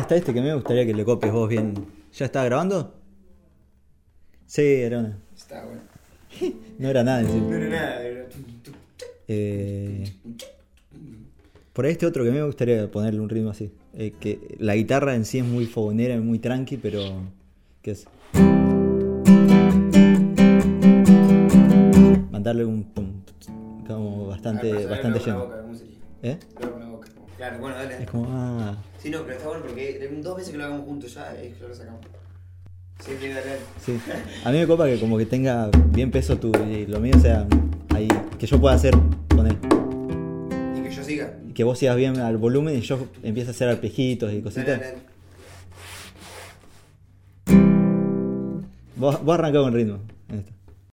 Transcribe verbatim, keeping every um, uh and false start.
está este que me gustaría que le copies vos bien. ¿Ya estaba grabando? Sí, era una. Está bueno. No era nada en sí. No era nada, era... Eh, por ahí este otro que me gustaría ponerle un ritmo así. Eh, que la guitarra en sí es muy fogonera, muy tranqui, pero... ¿Qué es? Mandarle un pum, como bastante, Ah, bastante con la lleno. boca, ¿cómo sería? ¿Eh? Lo hago con la boca. Claro, bueno, dale. Es como, ah... Sí, no, pero está bueno porque en dos veces que lo hagamos juntos ya es que lo sacamos. Sí, sí, dale, dale. Sí. A mí me copa que como que tenga bien peso tu y lo mío sea ahí, que yo pueda hacer con él. Y que yo siga. Y que vos sigas bien al volumen y yo empiece a hacer arpejitos y Dale, cositas. dale, dale. Vos, vos arrancá con ritmo en esto.